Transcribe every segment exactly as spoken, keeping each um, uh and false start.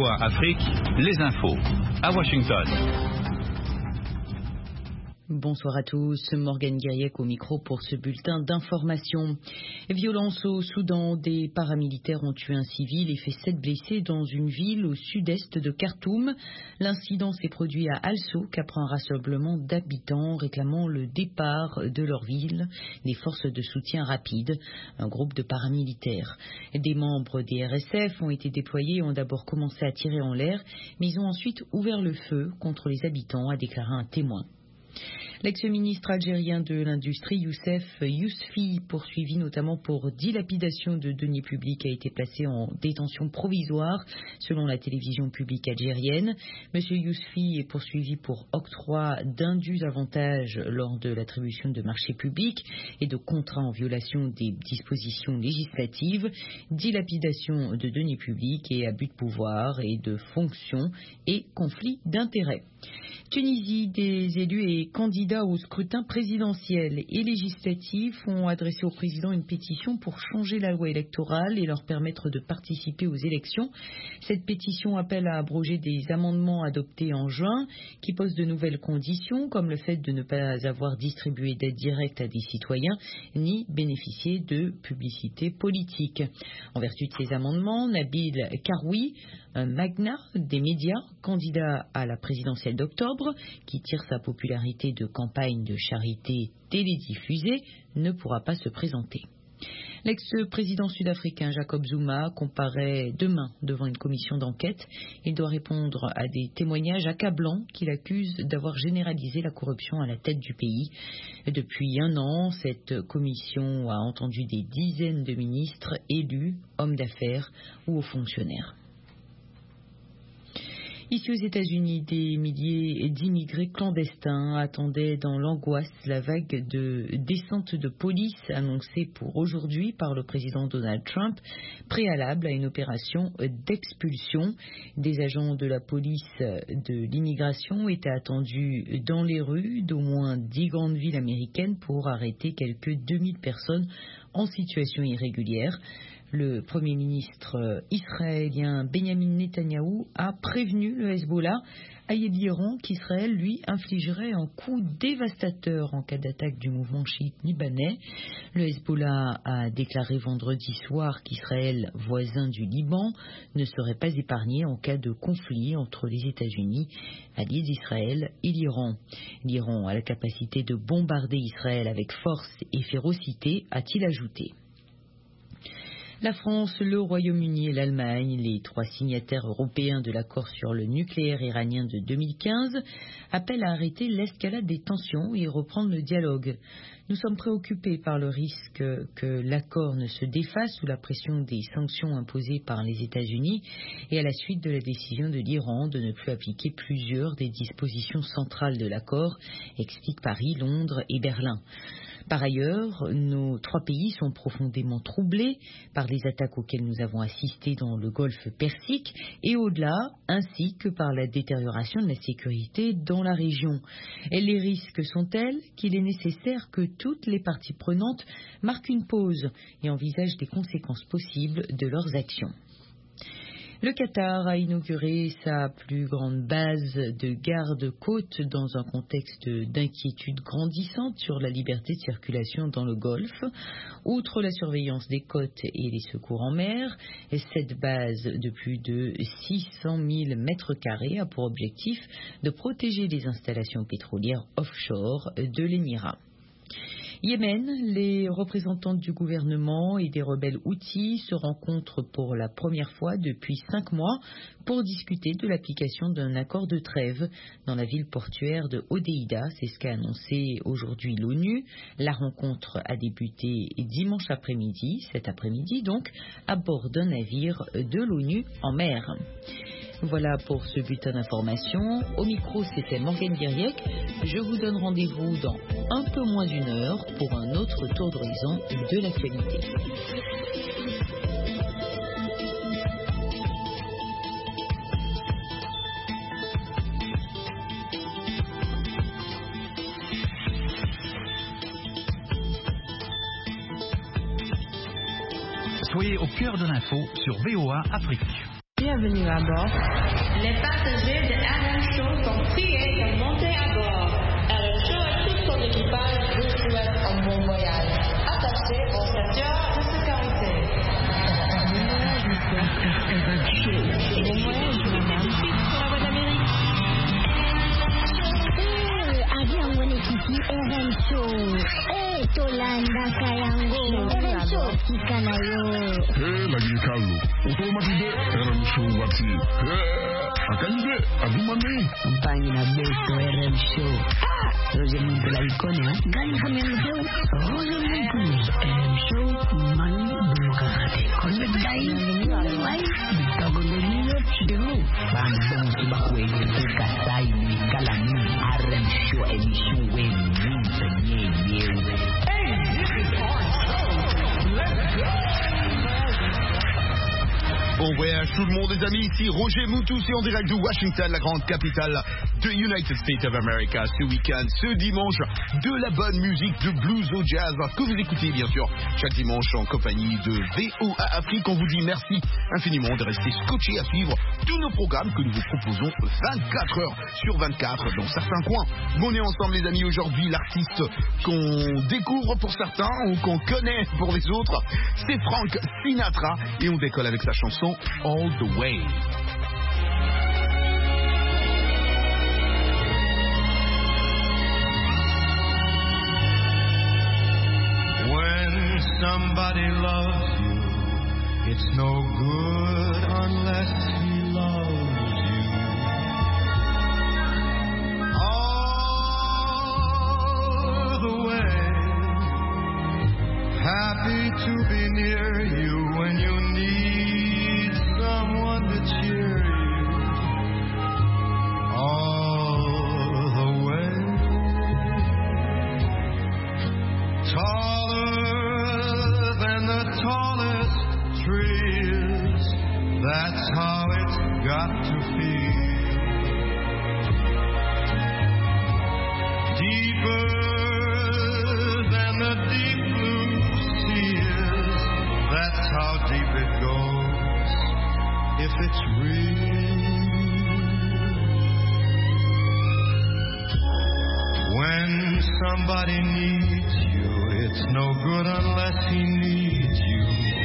V O A Afrique, les infos, à Washington. Bonsoir à tous, Morgane Guiriec au micro pour ce bulletin d'information. Violence au Soudan, des paramilitaires ont tué un civil et fait sept blessés dans une ville au sud-est de Khartoum. L'incident s'est produit à Al-Souk après un rassemblement d'habitants réclamant le départ de leur ville des forces de soutien rapide, un groupe de paramilitaires. Des membres des R S F ont été déployés et ont d'abord commencé à tirer en l'air, mais ils ont ensuite ouvert le feu contre les habitants, a déclaré un témoin. L'ex-ministre algérien de l'Industrie, Youssef Yousfi, poursuivi notamment pour dilapidation de deniers publics, a été placé en détention provisoire, selon la télévision publique algérienne. Monsieur Yousfi est poursuivi pour octroi d'indus avantages lors de l'attribution de marchés publics et de contrats en violation des dispositions législatives, dilapidation de deniers publics et abus de pouvoir et de fonctions et conflit d'intérêts. Tunisie, des élus et candidats au scrutin présidentiel et législatif ont adressé au président une pétition pour changer la loi électorale et leur permettre de participer aux élections. Cette pétition appelle à abroger des amendements adoptés en juin qui posent de nouvelles conditions, comme le fait de ne pas avoir distribué d'aide directe à des citoyens ni bénéficier de publicité politique. En vertu de ces amendements, Nabil Karoui, un magnat des médias, candidat à la présidentielle d'octobre, qui tire sa popularité de campagne de charité télédiffusée, ne pourra pas se présenter. L'ex-président sud-africain Jacob Zuma comparaît demain devant une commission d'enquête. Il doit répondre à des témoignages accablants qui l'accusent d'avoir généralisé la corruption à la tête du pays. Depuis un an, cette commission a entendu des dizaines de ministres, élus, hommes d'affaires ou hauts fonctionnaires. Ici aux États-Unis, des milliers d'immigrés clandestins attendaient dans l'angoisse la vague de descente de police annoncée pour aujourd'hui par le président Donald Trump, préalable à une opération d'expulsion. Des agents de la police de l'immigration étaient attendus dans les rues d'au moins dix grandes villes américaines pour arrêter quelques deux mille personnes en situation irrégulière. Le Premier ministre israélien Benjamin Netanyahou a prévenu le Hezbollah à l'Iran qu'Israël, lui, infligerait un coup dévastateur en cas d'attaque du mouvement chiite libanais. Le Hezbollah a déclaré vendredi soir qu'Israël, voisin du Liban, ne serait pas épargné en cas de conflit entre les États-Unis, alliés d'Israël, et l'Iran. L'Iran a la capacité de bombarder Israël avec force et férocité, a-t-il ajouté. La France, le Royaume-Uni et l'Allemagne, les trois signataires européens de l'accord sur le nucléaire iranien de deux mille quinze, appellent à arrêter l'escalade des tensions et reprendre le dialogue. Nous sommes préoccupés par le risque que l'accord ne se défasse sous la pression des sanctions imposées par les États-Unis et à la suite de la décision de l'Iran de ne plus appliquer plusieurs des dispositions centrales de l'accord, expliquent Paris, Londres et Berlin. Par ailleurs, nos trois pays sont profondément troublés par les attaques auxquelles nous avons assisté dans le golfe Persique et au-delà, ainsi que par la détérioration de la sécurité dans la région. Et les risques sont tels qu'il est nécessaire que toutes les parties prenantes marquent une pause et envisagent des conséquences possibles de leurs actions. Le Qatar a inauguré sa plus grande base de garde-côte dans un contexte d'inquiétude grandissante sur la liberté de circulation dans le Golfe. Outre la surveillance des côtes et les secours en mer, cette base de plus de six cent mille mètres carrés a pour objectif de protéger les installations pétrolières offshore de l'Émirat. Yémen, les représentants du gouvernement et des rebelles houthis se rencontrent pour la première fois depuis cinq mois pour discuter de l'application d'un accord de trêve dans la ville portuaire de Hodeïda. C'est ce qu'a annoncé aujourd'hui l'ONU. La rencontre a débuté dimanche après-midi, cet après-midi donc, à bord d'un navire de l'ONU en mer. Voilà pour ce bulletin d'information. Au micro, c'était Morgane Guiriec. Je vous donne rendez-vous dans un peu moins d'une heure pour un autre tour d'horizon de l'actualité. Soyez au cœur de l'info sur V O A Afrique. Bienvenue à bord. Les passagers de R M Show sont priés de monter à bord. R M Show et tout son équipage vous souhaitent un bon voyage. Attachez vos ceintures de sécurité. Bon voyage, madame. Sur la voie d'Amérique. Avion Monekiti R M Show. Eh, Tolanda Kayango. R M Show, Kikanayo. Eh, lagi Carlo. Automatique R M Show wati. Eh, akanje, adumane. Compagnie na Beto R M Show. Ah, Roger Mungu la icône, hein. Gani kama mzee. Roger Mungu. R M Show, mani bumukakate. Konde dai. Wai, bitago leniyo chidemu. Bambon subakwe kuka sai ni kalani. R M Show émission web ni nye nye. Hey, this is our show. Let's go. Bon voyage tout le monde les amis, ici Roger Moutou, c'est en direct de Washington, la grande capitale de United States of America. Ce week-end, ce dimanche, de la bonne musique de blues au jazz que vous écoutez bien sûr chaque dimanche en compagnie de V O A Afrique. On vous dit merci infiniment de rester scotché à suivre tous nos programmes que nous vous proposons vingt-quatre heures sur vingt-quatre dans certains coins. On est ensemble les amis aujourd'hui, l'artiste qu'on découvre pour certains ou qu'on connaît pour les autres, c'est Frank Sinatra et on décolle avec sa chanson All the Way. When somebody loves you, it's no good unless he loves you. All the way, happy to be near you when you need someone to cheer you. All the way, taller than the tallest trees, that's how it's got to feel. Deeper than the deep blue sea is, that's how deep it goes, if it's real. When somebody needs you, it's no good unless he needs you.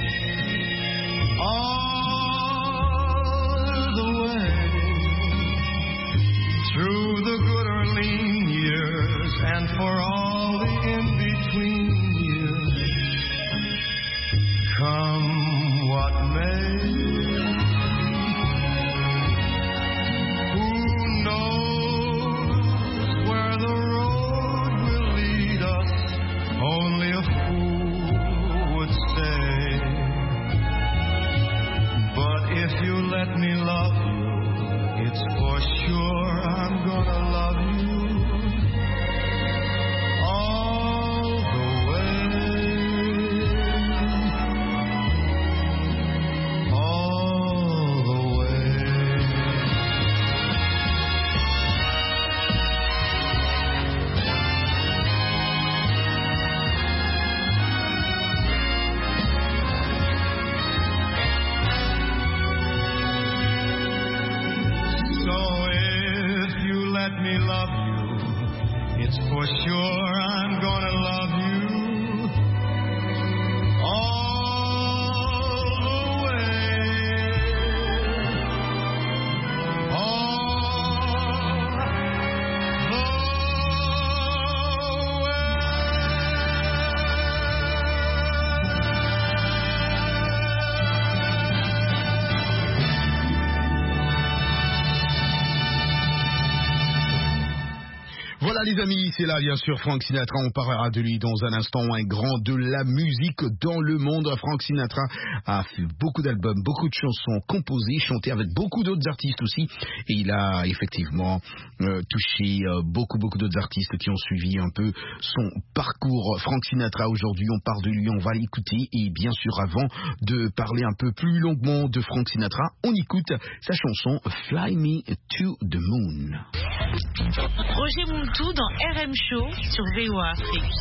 All the way, through the good or lean years, and for all the in-between years, come what may. Who knows where the road will lead us? Only a fool would say. But if you let me love you, it's for sure I'm gonna love you all the way, all the way. So if you let me love you, it's for sure I'm gonna love you all the way, all the way. Voilà les amis, c'est là bien sûr Frank Sinatra, on parlera de lui dans un instant, un grand de la musique dans le monde. Frank Sinatra a fait beaucoup d'albums, beaucoup de chansons composées, chanté avec beaucoup d'autres artistes aussi, et il a effectivement euh, touché euh, beaucoup beaucoup d'autres artistes qui ont suivi un peu son parcours. Frank Sinatra, aujourd'hui on parle de lui, on va l'écouter, et bien sûr avant de parler un peu plus longuement de Frank Sinatra, on écoute sa chanson Fly Me to the Moon. Roger Moutou dans R M Show sur V O A Afrique.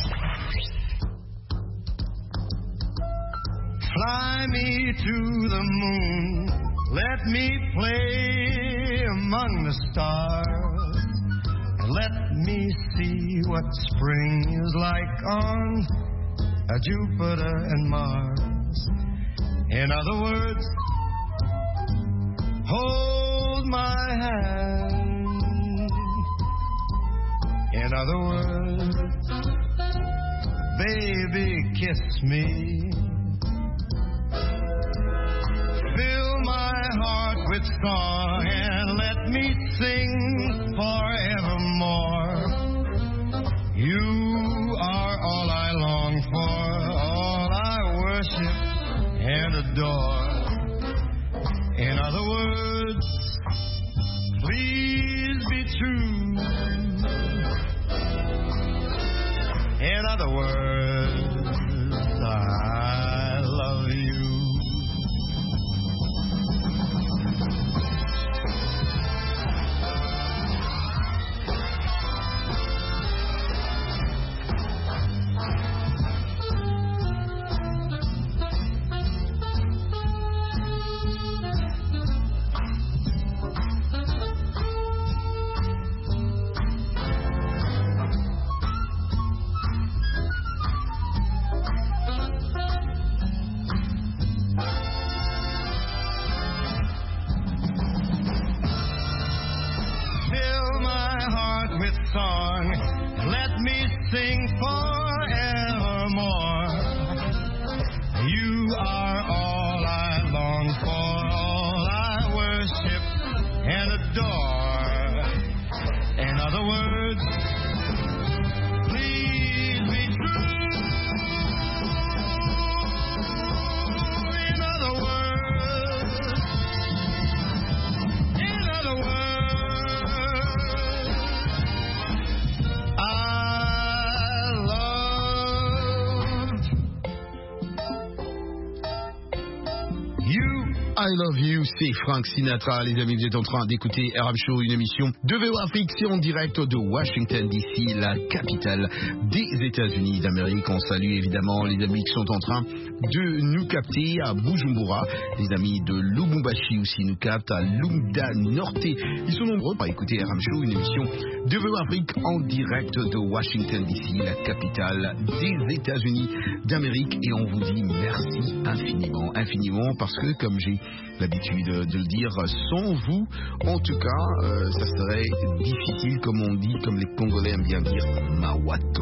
Fly me to the moon, Let me play among the stars. Let me see what spring is like on uh, Jupiter and Mars. In other words, hold my hand. In other words, baby, kiss me. Fill my heart with song and let me sing forevermore. You are all I long for, all I worship and adore. In other words, please be true. In other words, I love you. Song, let me sing forevermore. You are all I long for, all I worship and adore. In other words, please be true. In other words, in other words, I Love You, c'est Frank Sinatra. Les amis, vous êtes en train d'écouter R M Show, une émission de V O Afrique. C'est en direct de Washington D C, la capitale des États-Unis d'Amérique. On salue évidemment les amis qui sont en train de nous capter à Bujumbura. Les amis de Lubumbashi aussi nous captent, à Lumda Norte. Ils sont nombreux pour écouter R M Show, une émission de V O Afrique en direct de Washington D C, la capitale des États-Unis d'Amérique. Et on vous dit merci infiniment, infiniment, parce que comme j'ai l'habitude de le dire, sans vous, en tout cas, euh, ça serait difficile, comme on dit, comme les Congolais aiment bien dire, Mawato.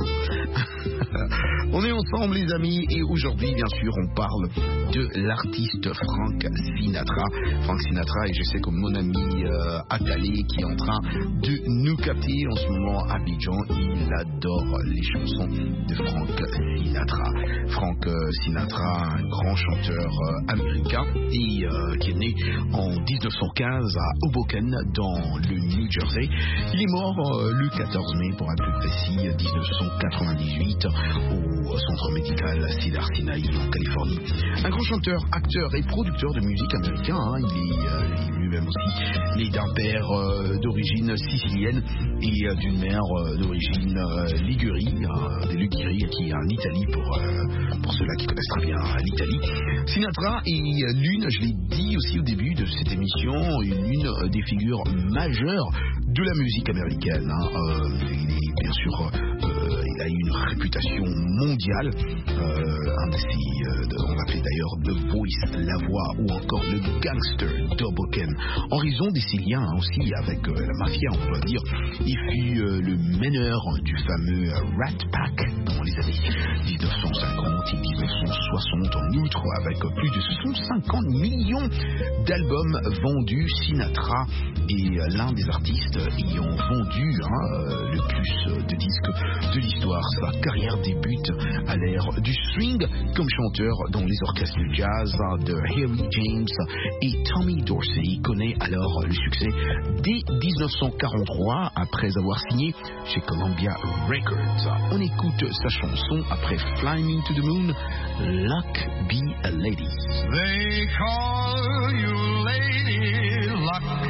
On est ensemble, les amis, et aujourd'hui, bien sûr, on parle de l'artiste Frank Sinatra. Frank Sinatra, et je sais que mon ami euh, Attalé, qui est en train de nous capter en ce moment à Abidjan, il adore les chansons de Frank Sinatra. Frank Sinatra, un grand chanteur euh, américain, et euh, qui est né en dix-neuf cent quinze à Hoboken, dans le New Jersey. Il est mort euh, le quatorze mai, pour être plus précis, dix-neuf cent quatre-vingt-dix-huit, au centre médical Cedar Sinai en Californie. Un grand chanteur, acteur et producteur de musique américain. Hein. Il est euh, lui-même aussi né d'un père euh, d'origine sicilienne et euh, d'une mère euh, d'origine euh, Ligurie, euh, des Ligurie, qui est en Italie, pour, euh, pour ceux-là qui connaissent très bien l'Italie. Sinatra est l'une, je l'ai dit aussi au début de cette émission, l'une des figures majeures de la musique américaine. Hein. Euh, il est bien sûr, euh, il a eu une réputation mondiale. Euh, un de ses, euh, on l'appelait d'ailleurs The Voice, la voix, ou encore le gangster d'Hoboken. En raison de ses liens hein, aussi avec euh, la mafia, on doit dire, il fut euh, le meneur du fameux Rat Pack dans les années dix-neuf cent cinquante et dix-neuf cent soixante, en outre, avec plus de cent cinquante millions d'albums vendus. Sinatra est euh, l'un des artistes ayant vendu hein, le plus de disques de l'histoire. Sa carrière débute à l'ère du swing comme chanteur dans les orchestres de jazz de Harry James et Tommy Dorsey. Il connaît alors le succès dès dix-neuf cent quarante-trois, après avoir signé chez Columbia Records. On écoute sa chanson après Fly Me to the Moon, Luck Be a Lady. They call you Lady Luck,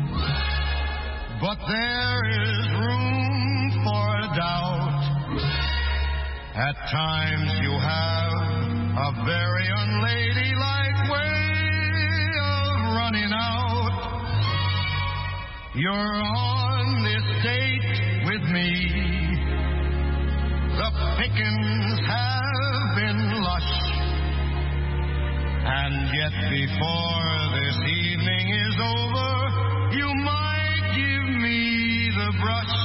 but there is room for doubt. At times you have a very unladylike way of running out. You're on this date with me. The pickings have been lush, and yet before this evening is over, you might give me the brush.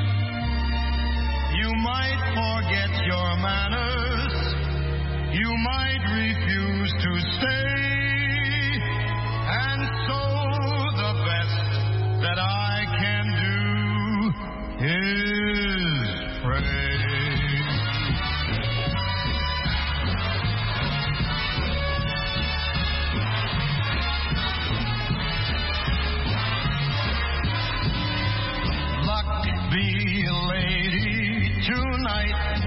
You might forget your manners. You might refuse to stay. And so the best that I can do is pray. Be a lady tonight.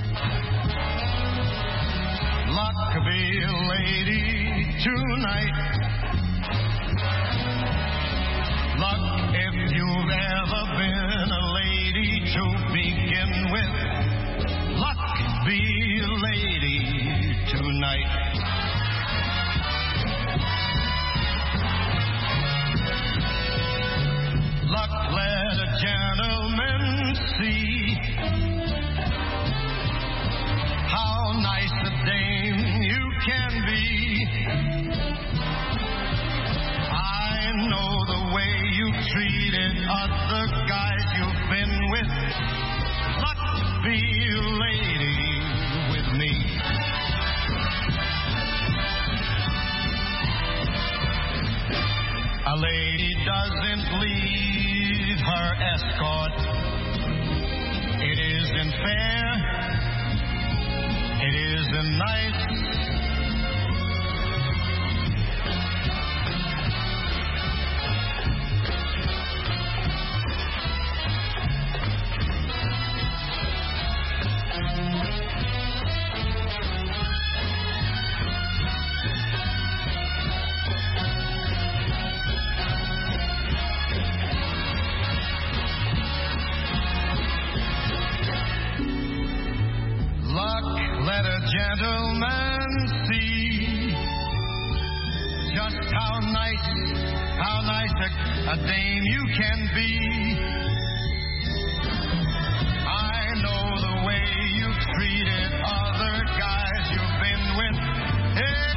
Luck be a lady tonight. Luck if you've ever been a lady to begin with. Luck be a lady tonight. Luck let a gentleman see how nice a dame you can be. I know the way you've treated other guys you've been with. Luck be a lady with me. A lady doesn't leave her escort. It isn't fair. It isn't nice. Let a gentleman see just how nice, how nice a, a dame you can be. I know the way you've treated other guys you've been with. Hey.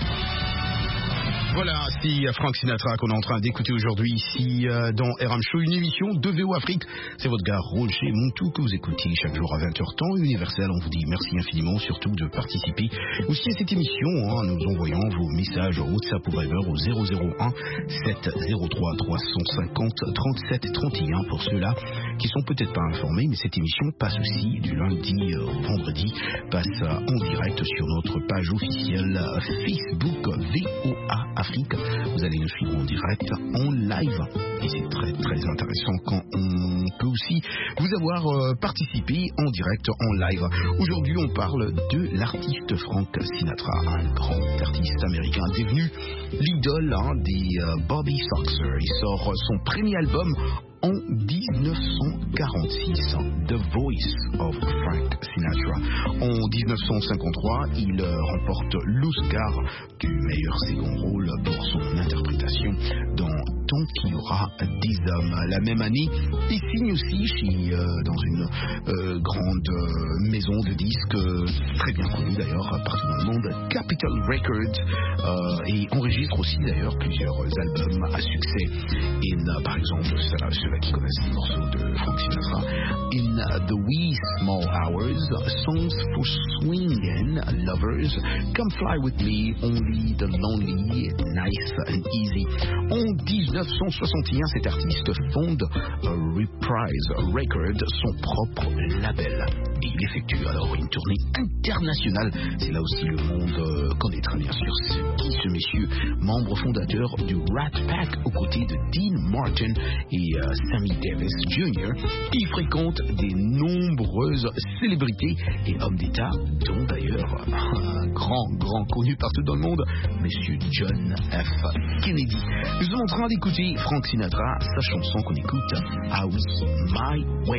Voilà, c'est Frank Sinatra qu'on est en train d'écouter aujourd'hui ici euh, dans R M Show, une émission de V O Afrique. C'est votre gars Roger Montou que vous écoutez chaque jour à vingt heures temps universel. On vous dit merci infiniment, surtout de participer aussi à cette émission hein, en nous envoyant vos messages au WhatsApp ou Viber au zéro zéro un sept zéro trois trois cinq zéro trente-sept trente et un pour ceux-là qui sont peut-être pas informés, mais cette émission passe aussi du lundi euh, au vendredi, passe euh, en direct sur notre page officielle euh, Facebook V O A Afrique. Vous allez nous suivre en direct, en live, et c'est très très intéressant quand on peut aussi vous avoir euh, participé en direct, en live. Aujourd'hui, on parle de l'artiste Frank Sinatra, un grand artiste américain devenu l'idole hein, des euh, Bobby Soxer. Il sort son premier album en dix-neuf cent quarante-six, The Voice of Frank Sinatra. En dix-neuf cent cinquante-trois, il euh, remporte l'Oscar du meilleur second rôle pour son interprétation dans Tant qu'il y aura des hommes. La même année, il signe aussi chez, euh, dans une euh, grande euh, maison de disques, euh, très bien connue d'ailleurs partout dans le monde, Capitol Records, euh, et enregistre aussi d'ailleurs plusieurs albums à succès. In, uh, par exemple, ceux-là qui connaissent les morceaux de Frank Sinatra, In uh, the Wee Small Hours, Songs for Swingin' Lovers, Come Fly With Me, Only the Lonely, Nice and Easy. En dix-neuf cent soixante et un, cet artiste fonde uh, Reprise Records, son propre label. Et il effectue alors une tournée internationale. C'est là aussi le monde euh, connaît très bien sûr qui ce monsieur, membre fondateur du Rat Pack aux côtés de Dean Martin et euh, Sammy Davis junior Il fréquente des nombreuses célébrités et hommes d'État, dont d'ailleurs un grand, grand connu partout dans le monde, monsieur John F. Kennedy. Nous sommes en train d'écouter Frank Sinatra, sa chanson qu'on écoute, Ah oui, My Way.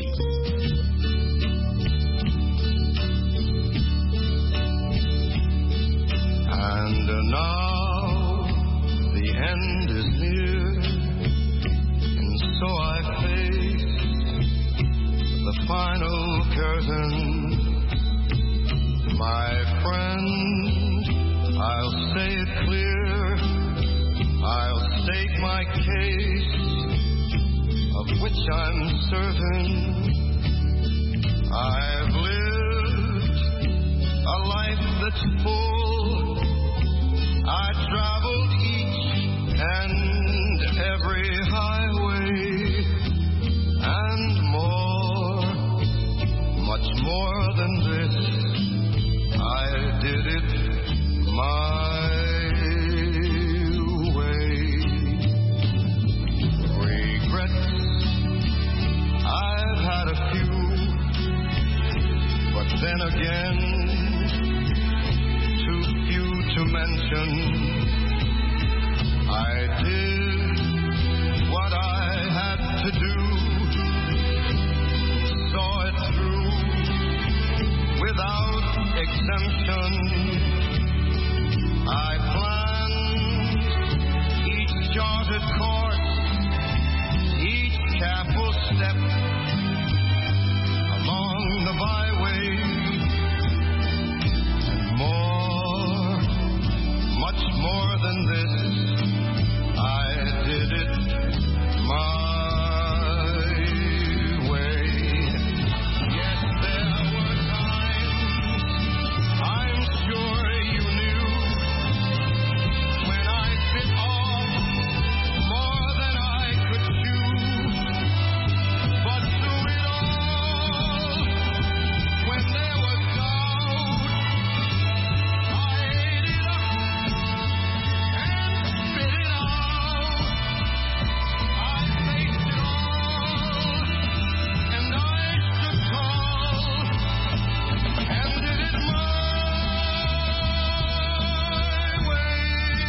And now the end is near, and so my case, of which I'm certain. I've lived a life that's full. I traveled each and every highway and more, much more than this. I did it my way. Regrets, I've had a few, but then again, too few to mention. I did what I had to do, saw it through without exemption. I planned each charted course, each careful step along the byway, and more, much more than this, I did it my way. Yes, there were times, I'm sure you knew, when I bit off more than I could chew. But through it all, when there was doubt, I ate it up and spit it out. I faced it all, and I stood tall, and did it my way.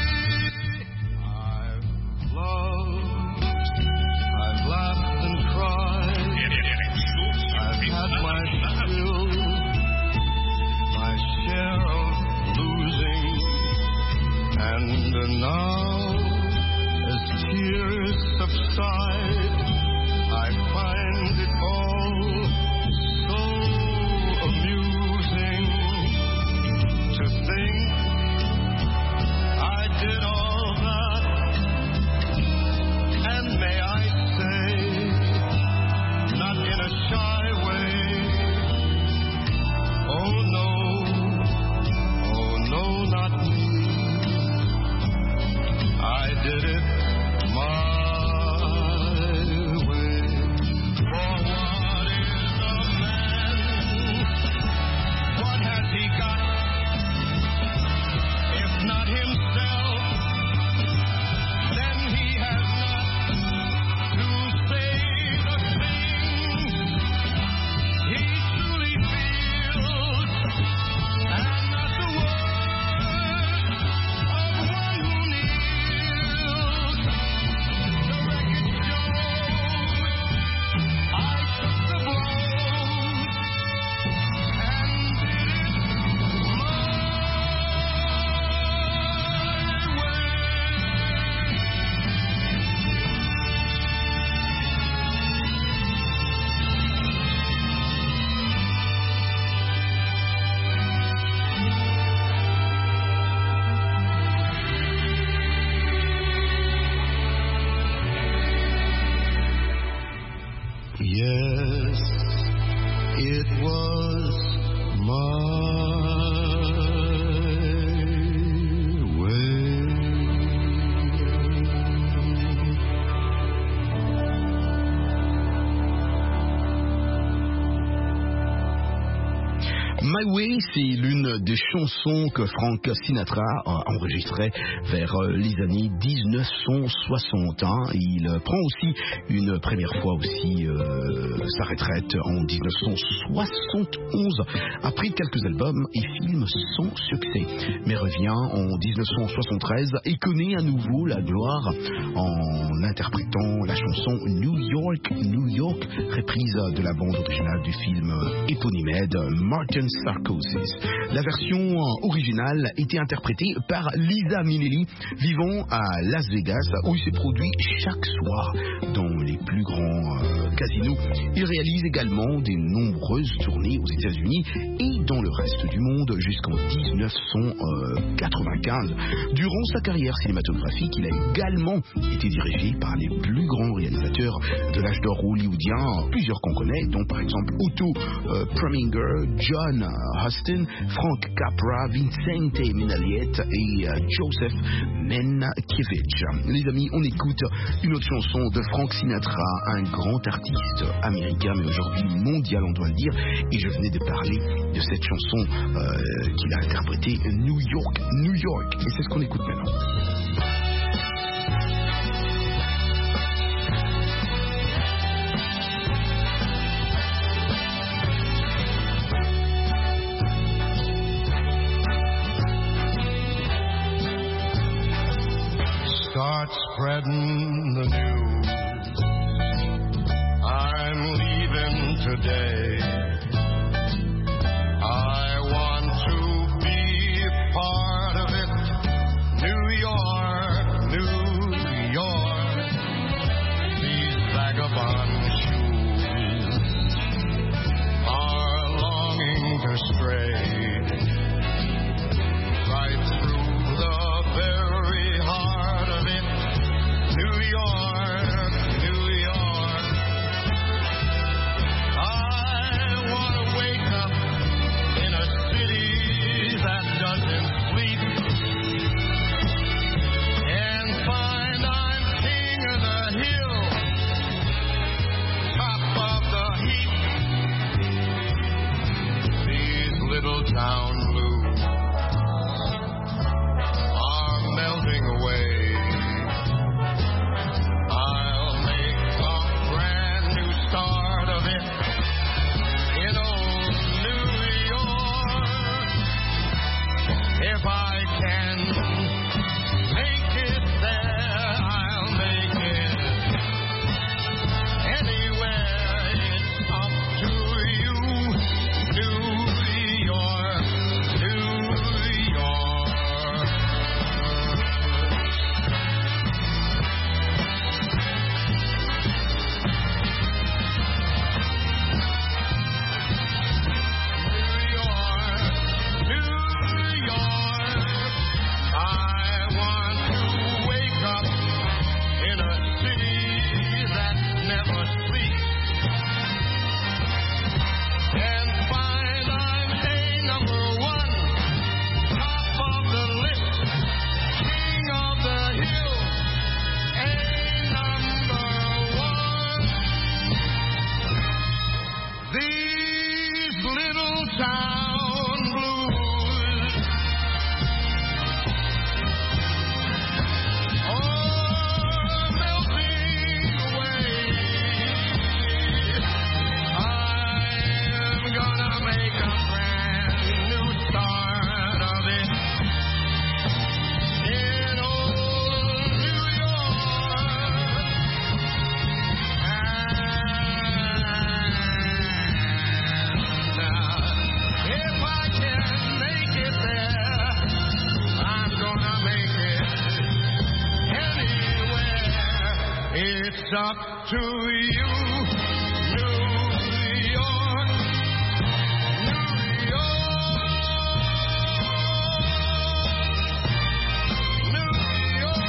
I've loved, I've laughed and cried, I've had my fill, my share of losing, and now, as tears subside, I find it all so amusing to think I did all that, and may I say, not in a shy way. Oh no, oh no, not me. I did it my way. For what is a man? What has he got? If not himself, then he has not to say the things he truly feels, and not the words of one who kneels. The wreckage shows I took the blows and did it my way. Yes, it was my way. My Way, c'est l'une des chansons que Frank Sinatra a enregistrées vers les années dix-neuf cent soixante. Hein. Il prend aussi une première fois aussi euh, sa retraite en dix-neuf cent soixante-onze après quelques albums et films sans succès, mais revient en dix-neuf cent soixante-treize et connaît à nouveau la gloire en interprétant la chanson New York, New York, reprise de la bande originale du film éponyme de Martin Scorsese. La version originale était interprétée par Liza Minnelli, vivant à Las Vegas, où il s'est produit chaque soir dans les plus grands euh, casino. Il réalise également des nombreuses tournées aux États-Unis et dans le reste du monde jusqu'en dix-neuf cent quatre-vingt-quinze. Durant sa carrière cinématographique, il a également été dirigé par les plus grands réalisateurs de l'âge d'or hollywoodien, plusieurs qu'on connaît, dont par exemple Otto euh, Preminger, John Huston, Frank Capra, Vincente Minelliet et euh, Joseph Mankiewicz. Les amis, on écoute une autre chanson de Frank Sinatra, un grand artiste américain, mais aujourd'hui mondial, on doit le dire. Et je venais de parler de cette chanson euh, qu'il a interprétée, New York, New York. Et c'est ce qu'on écoute maintenant. Start spreading the news. I'm leaving today. I want to be part of it. New York, New York. These vagabond shoes are longing to stray right through the very heart of it. New York, New York. I want to wake up in a city that doesn't sleep and find I'm king of the hill, top of the heap. These little town blues are melting away. I'll make a brand new start of it in old New York. If I can make it there, I'll make it anywhere. It's up to you, New York, New York. New York, New York. I want to wake up in a city that never sleeps and find I'm a number one, top of the list, king of the hill, a number one. These little town blues are melting away. I'm gonna make a brand new start of it in old New York. And if I can make it there, I'm gonna make it anywhere. It's up to you, New York, New York, New York.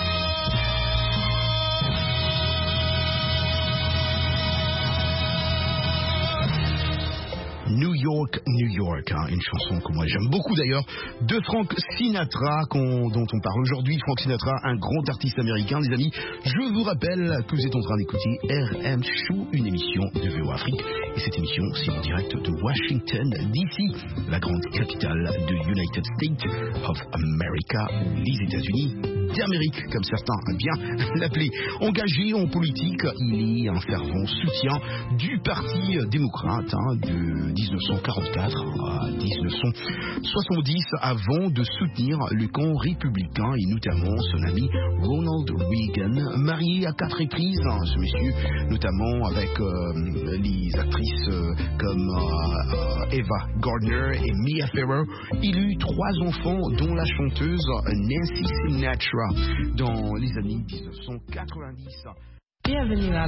New York, New York, hein, une chanson que moi j'aime beaucoup d'ailleurs, de Frank Sinatra, qu'on- dont on parle aujourd'hui. Frank Sinatra, un grand artiste américain, les amis. Je vous rappelle que vous êtes en train d'écouter R M Show, une émission de V O Afrique. Et cette émission, c'est en direct de Washington, D C, la grande capitale de United States of America, les États-Unis d'Amérique, comme certains aiment bien l'appeler. Engagé en politique, il est un fervent soutien du Parti démocrate hein, de dix-neuf cent quarante-quatre à dix-neuf cent soixante-dix, avant de soutenir le camp républicain et notamment son ami Ronald Reagan, marié à quatre reprises, hein, ce monsieur, notamment avec euh, les actrices euh, comme euh, Eva Gardner et Mia Farrow. Il eut trois enfants, dont la chanteuse Nancy Sinatra, dans les années dix-neuf cent quatre-vingt-dix. Bienvenue à